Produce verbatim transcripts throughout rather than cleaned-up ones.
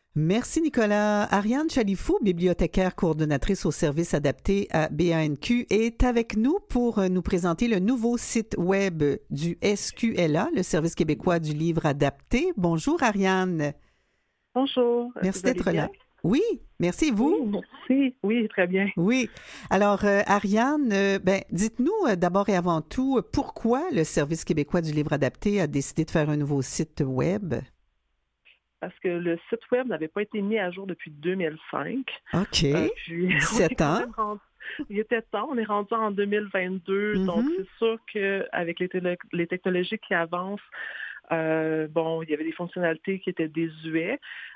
Merci Nicolas. Ariane Chalifou, bibliothécaire coordonnatrice au service adapté à B A N Q, est avec nous pour nous présenter le nouveau site web du S Q L A, le Service québécois du livre adapté. Bonjour Ariane. Bonjour. Merci Vous allez d'être bien? là. Oui, merci et vous? Oui, merci. Oui, très bien. Oui. Alors euh, Ariane, euh, ben, dites-nous euh, d'abord et avant tout, euh, pourquoi le Service québécois du livre adapté a décidé de faire un nouveau site web? Parce que le site web n'avait pas été mis à jour depuis deux mille cinq. OK. Euh, puis, on est dix-sept quand ans. même rendu... Il était temps, on est rendu en deux mille vingt-deux. Donc, Mm-hmm. c'est sûr qu'avec les, télé... les technologies qui avancent, euh, bon, il y avait des fonctionnalités qui étaient désuètes.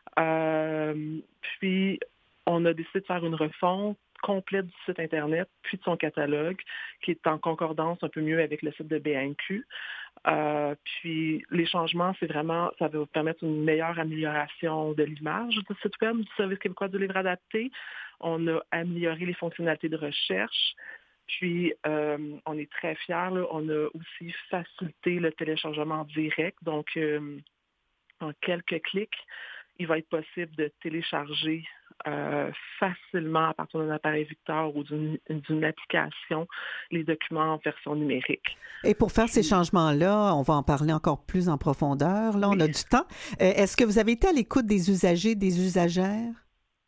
Euh, puis, on a décidé de faire une refonte complète du site Internet, puis de son catalogue, qui est en concordance un peu mieux avec le site de B A N Q. Euh, puis les changements, c'est vraiment, ça va vous permettre une meilleure amélioration de l'image du site web du Service québécois du livre adapté. On a amélioré les fonctionnalités de recherche. Puis, euh, on est très fiers, là, on a aussi facilité le téléchargement direct. Donc, euh, en quelques clics, il va être possible de télécharger euh, facilement à partir d'un appareil Victor ou d'une, d'une application les documents en version numérique. Et pour faire ces Puis, changements-là, on va en parler encore plus en profondeur. Là, on oui, a du temps. Euh, est-ce que vous avez été à l'écoute des usagers, des usagères?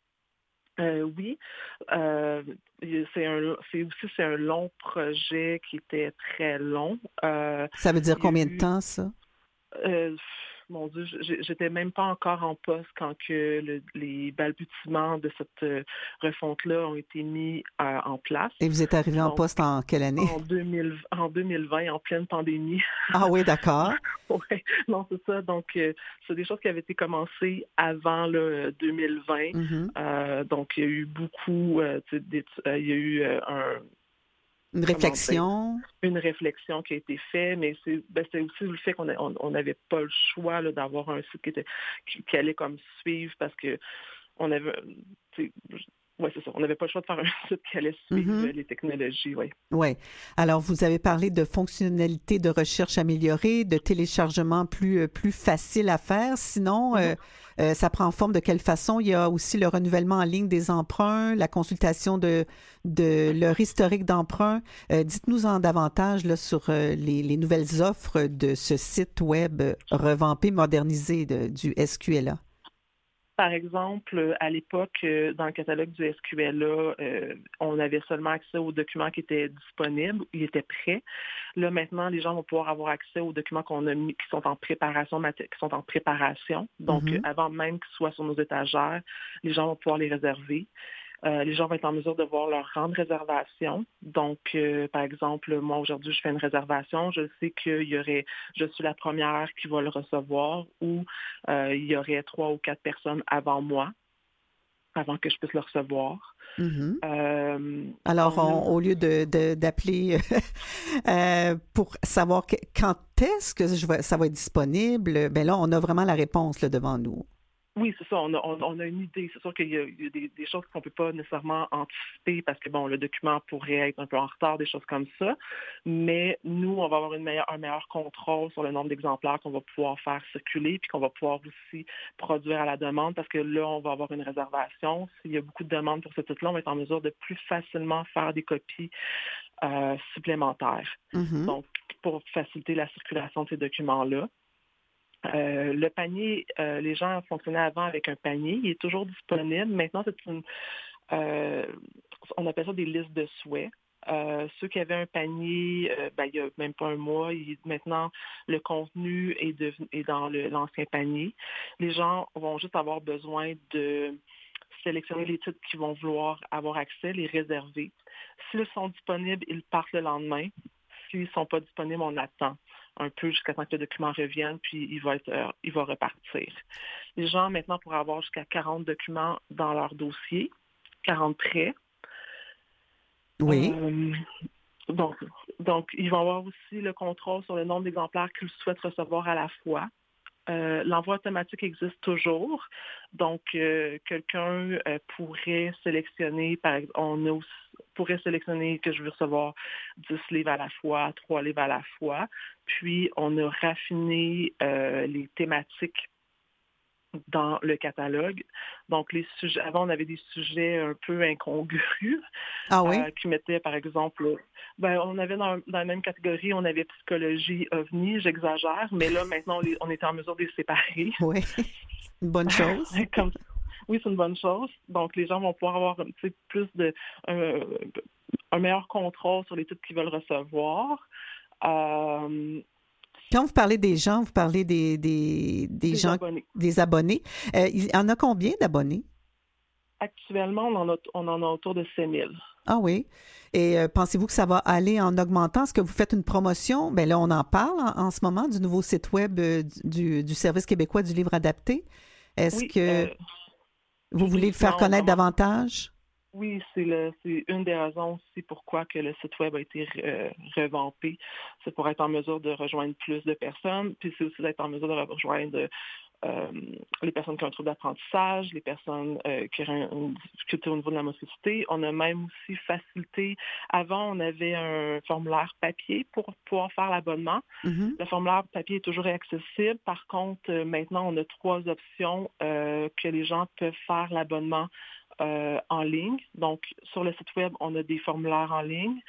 euh, oui. Euh, c'est, un, c'est aussi c'est un long projet qui était très long. Euh, Ça veut dire il y a combien de eu temps, ça? Euh, mon Dieu, j'ai- j'étais même pas encore en poste quand que le- les balbutiements de cette euh, refonte-là ont été mis euh, en place. Et vous êtes arrivé en Donc, poste en quelle année? en deux mille, en deux mille vingt, en pleine pandémie. Ah oui, d'accord. Ouais, non, c'est ça. Donc, euh, c'est des choses qui avaient été commencées avant là, deux mille vingt. Mhm. Euh, donc, il y a eu beaucoup, euh, tu sais, d'étu- euh, il y a eu euh, un, Une comment dire, réflexion? une réflexion qui a été faite, mais c'est, ben, c'est aussi le fait qu'on a- on on n'avait pas le choix là, d'avoir un site qui, était, qui, qui allait comme suivre parce que on avait, tu sais, ouais, c'est ça, on n'avait pas le choix de faire un site qui allait suivre Mhm. les technologies, oui. Oui. Alors, vous avez parlé de fonctionnalités de recherche améliorées, de téléchargement plus, euh, plus facile à faire. Sinon, euh, euh, ça prend forme de quelle façon? Il y a aussi le renouvellement en ligne des emprunts, la consultation de, de leur historique d'emprunt. Euh, dites-nous en davantage là, sur euh, les, les nouvelles offres de ce site web euh, revampé, modernisé de- du S Q L A. Par exemple, à l'époque, euh, dans le catalogue du S Q L A, euh, on avait seulement accès aux documents qui étaient disponibles, ils étaient prêts. Là, maintenant, les gens vont pouvoir avoir accès aux documents qu'on a mis, qui sont en préparation, maté- qui sont en préparation. Donc, euh, Mhm. avant même qu'ils soient sur nos étagères, les gens vont pouvoir les réserver. Euh, les gens vont être en mesure de voir leur rendre réservation. Donc, euh, par exemple, moi, aujourd'hui, je fais une réservation. Je sais qu'il y aurait, je suis la première qui va le recevoir ou euh, il y aurait trois ou quatre personnes avant moi, avant que je puisse le recevoir. Mhm. Euh, Alors, on a on- au lieu de, de- d'appeler euh, pour savoir que- quand est-ce que je vais- ça va être disponible, ben là, on a vraiment la réponse là, devant nous. Oui, c'est ça. On a, on, on a une idée. C'est sûr qu'il y a, il y a des, des choses qu'on ne peut pas nécessairement anticiper parce que, bon, le document pourrait être un peu en retard, des choses comme ça. Mais nous, on va avoir une meilleure, un meilleur contrôle sur le nombre d'exemplaires qu'on va pouvoir faire circuler puis qu'on va pouvoir aussi produire à la demande parce que là, on va avoir une réservation. S'il y a beaucoup de demandes pour ce titre-là, on va être en mesure de plus facilement faire des copies euh, supplémentaires. Mhm. Donc, pour faciliter la circulation de ces documents-là. Euh, le panier, euh, les gens fonctionnaient avant avec un panier. Il est toujours disponible. Maintenant, c'est une, euh, on appelle ça des listes de souhaits. Euh, ceux qui avaient un panier, euh, ben, il n'y a même pas un mois, il, maintenant, le contenu est, devenu, est dans le, l'ancien panier. Les gens vont juste avoir besoin de sélectionner les titres qu'ils vont vouloir avoir accès, les réserver. S'ils sont disponibles, ils partent le lendemain. S'ils ne sont pas disponibles, on attend un peu jusqu'à temps que le document revienne, puis il va, être, euh, il va repartir. Les gens, maintenant, pourraient avoir jusqu'à quarante documents dans leur dossier, quarante prêts. Oui. Euh, donc, donc, ils vont avoir aussi le contrôle sur le nombre d'exemplaires qu'ils souhaitent recevoir à la fois. Euh, l'envoi automatique existe toujours. Donc, euh, quelqu'un euh, pourrait sélectionner, par exemple, on a aussi, pourrait sélectionner que je veux recevoir dix livres à la fois, trois livres à la fois. Puis, on a raffiné euh, les thématiques dans le catalogue. Donc, les sujets, avant, on avait des sujets un peu incongrus Ah oui? euh, qui mettaient, par exemple, ben, on avait dans, dans la même catégorie, on avait psychologie ovni, j'exagère, mais là, maintenant, on, les, on était en mesure de les séparer. Oui, une bonne chose. Comme, oui, c'est une bonne chose. Donc, les gens vont pouvoir avoir plus de un, un meilleur contrôle sur les titres qu'ils veulent recevoir. Euh, Quand vous parlez des gens, vous parlez des, des, des, des gens, abonnés. des abonnés. Euh, il y en a combien d'abonnés? Actuellement, on en a, on en a autour de cinq mille. Ah oui. Et euh, pensez-vous que ça va aller en augmentant? Est-ce que vous faites une promotion? Bien là, on en parle en, en ce moment du nouveau site web euh, du, du Service québécois du livre adapté. Est-ce Oui, que euh, vous voulez le faire doucement, on connaître commence. davantage? Oui, c'est le, c'est une des raisons aussi pourquoi que le site web a été euh, revampé. C'est pour être en mesure de rejoindre plus de personnes, puis c'est aussi d'être en mesure de rejoindre euh, les personnes qui ont un trouble d'apprentissage, les personnes euh, qui ont une difficulté au niveau de la motricité. On a même aussi facilité. Avant, on avait un formulaire papier pour pouvoir faire l'abonnement. Mm-hmm. Le formulaire papier est toujours accessible. Par contre, euh, maintenant, on a trois options euh, que les gens peuvent faire l'abonnement Euh, en ligne. Donc, sur le site web, on a des formulaires en ligne.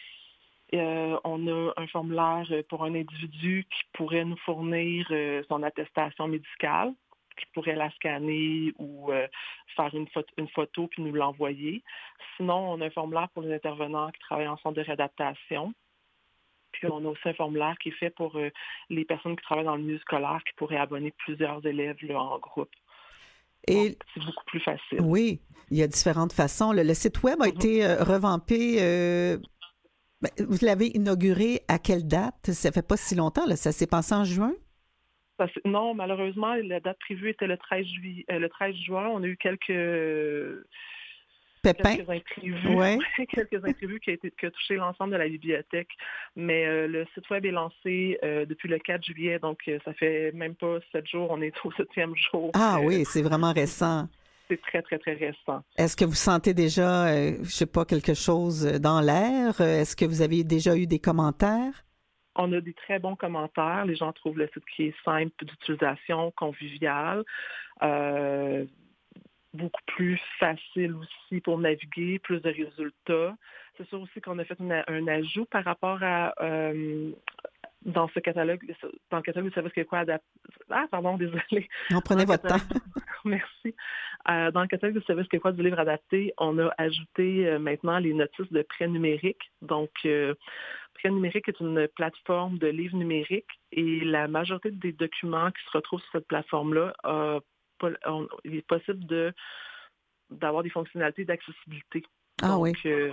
Euh, on a un formulaire pour un individu qui pourrait nous fournir euh, son attestation médicale, qui pourrait la scanner ou euh, faire une photo, une photo puis nous l'envoyer. Sinon, on a un formulaire pour les intervenants qui travaillent en centre de réadaptation. Puis on a aussi un formulaire qui est fait pour euh, les personnes qui travaillent dans le milieu scolaire qui pourraient abonner plusieurs élèves là, en groupe. Et Donc, c'est beaucoup plus facile. oui, il y a différentes façons. Le, le site web a Mm-hmm. été euh, revampé. Euh, ben, vous l'avez inauguré à quelle date? Ça fait pas si longtemps, là. Ça s'est passé en juin? Parce, non, malheureusement, la date prévue était le treize juillet, euh, le treize juin. On a eu quelques Pépin? quelques imprévus, Oui. quelques imprévus qui a été qui a touché l'ensemble de la bibliothèque. Mais euh, le site web est lancé euh, depuis le quatre juillet, donc euh, ça fait même pas sept jours. On est au septième jour. Ah Euh, oui, c'est vraiment récent. c'est très, très, très récent. Est-ce que vous sentez déjà, euh, je sais pas, quelque chose dans l'air? Est-ce que vous avez déjà eu des commentaires? On a des très bons commentaires. Les gens trouvent le site qui est simple d'utilisation, convivial. Euh, beaucoup plus facile aussi pour naviguer, plus de résultats. C'est sûr aussi qu'on a fait une, un ajout par rapport à euh, dans ce catalogue, dans le catalogue du service québécois adapté. Ah, pardon, désolé. Non, prenez votre catalogue... temps. Merci. Euh, dans le catalogue du service québécois du livre adapté, on a ajouté euh, maintenant les notices de prêt numérique. Donc, euh, Prêt numérique est une plateforme de livres numériques et la majorité des documents qui se retrouvent sur cette plateforme-là euh, On, il est possible de, d'avoir des fonctionnalités d'accessibilité. Ah Donc, oui. euh,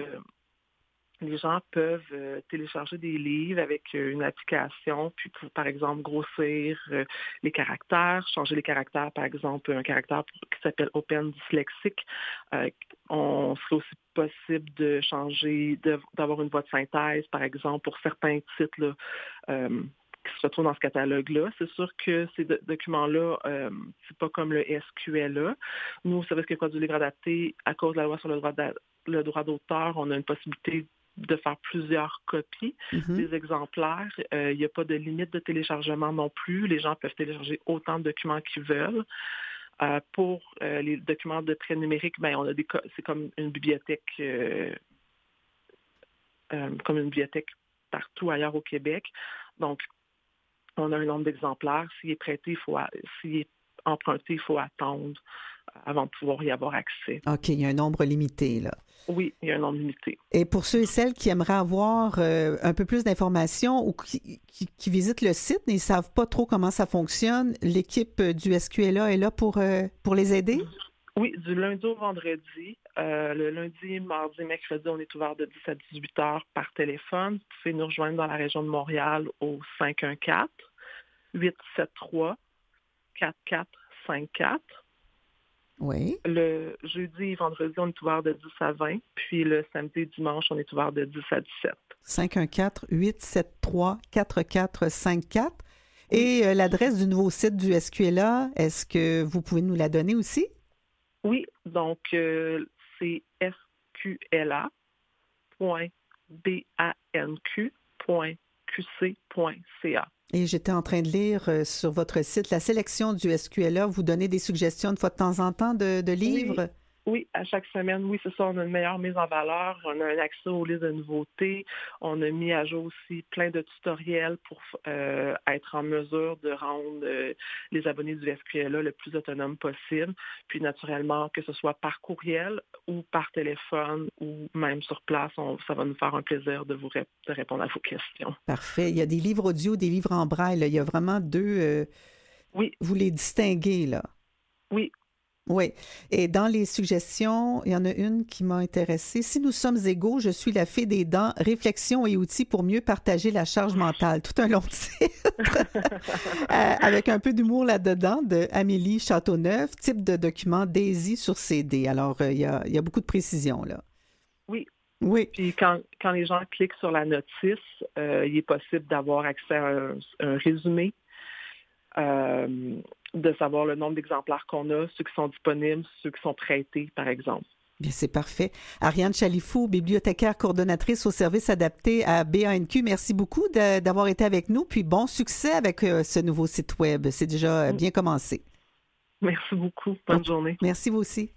les gens peuvent euh, télécharger des livres avec euh, une application, puis pour, par exemple, grossir euh, les caractères, changer les caractères, par exemple, un caractère qui s'appelle Open Dyslexique. Euh, on serait aussi possible de changer, de, d'avoir une voix de synthèse, par exemple, pour certains titres, là, euh, qui se retrouvent dans ce catalogue-là. C'est sûr que ces do- documents-là, euh, c'est pas comme le S Q L A. Nous, au Service québécois du livre adapté, à cause de la loi sur le droit, le droit d'auteur, on a une possibilité de faire plusieurs copies Mm-hmm. des exemplaires. Euh, il n'y a pas de limite de téléchargement non plus. Les gens peuvent télécharger autant de documents qu'ils veulent. Euh, pour euh, les documents de prêt numérique, ben, on a des co- c'est comme une bibliothèque euh, euh, comme une bibliothèque partout ailleurs au Québec. Donc, on a un nombre d'exemplaires. S'il est prêté, il faut, s'il est emprunté, il faut attendre avant de pouvoir y avoir accès. OK, il y a un nombre limité, là. Oui, il y a un nombre limité. Et pour ceux et celles qui aimeraient avoir euh, un peu plus d'informations ou qui, qui, qui visitent le site mais ils ne savent pas trop comment ça fonctionne, l'équipe du S Q L A est là pour, euh, pour les aider? Oui, du lundi au vendredi. Euh, le lundi, mardi, mercredi, on est ouvert de dix à dix-huit heures par téléphone. Vous pouvez nous rejoindre dans la région de Montréal au cinq un quatre, huit sept trois, quatre quatre cinq quatre. Oui. Le jeudi et vendredi, on est ouvert de dix à vingt. Puis le samedi et dimanche, on est ouvert de dix à dix-sept. cinq un quatre, huit sept trois, quatre quatre cinq quatre. Oui. Et euh, l'adresse du nouveau site du S Q L A, est-ce que vous pouvez nous la donner aussi? Oui, donc euh, c'est s q l a point banq point q c point c a. Et j'étais en train de lire euh, sur votre site la sélection du S Q L A. Vous donnez des suggestions de fois de temps en temps de, de Oui, livres? oui, à chaque semaine, oui, c'est ça, on a une meilleure mise en valeur, on a un accès aux listes de nouveautés, on a mis à jour aussi plein de tutoriels pour euh, être en mesure de rendre euh, les abonnés du S Q L A le plus autonome possible. Puis naturellement, que ce soit par courriel ou par téléphone ou même sur place, on, ça va nous faire un plaisir de vous ré- de répondre à vos questions. Parfait. Il y a des livres audio, des livres en braille, là. Il y a vraiment deux. euh, Oui, vous les distinguez, là. oui. Oui. Et dans les suggestions, il y en a une qui m'a intéressée. Si nous sommes égaux, je suis la fée des dents. Réflexions et outils pour mieux partager la charge mentale. Tout un long titre. Euh, avec un peu d'humour là-dedans de Amélie Châteauneuf, type de document Daisy sur C D. Alors, euh, il y a, il y a beaucoup de précisions là. Oui. Oui. Puis quand, quand les gens cliquent sur la notice, euh, il est possible d'avoir accès à un, un résumé, euh, de savoir le nombre d'exemplaires qu'on a, ceux qui sont disponibles, ceux qui sont prêtés, par exemple. Bien, c'est parfait. Ariane Chalifou, bibliothécaire coordonnatrice au service adapté à B A N Q, merci beaucoup de- d'avoir été avec nous. Puis bon succès avec euh, ce nouveau site Web. C'est déjà euh, bien commencé. Merci beaucoup. Bonne journée. Merci vous aussi.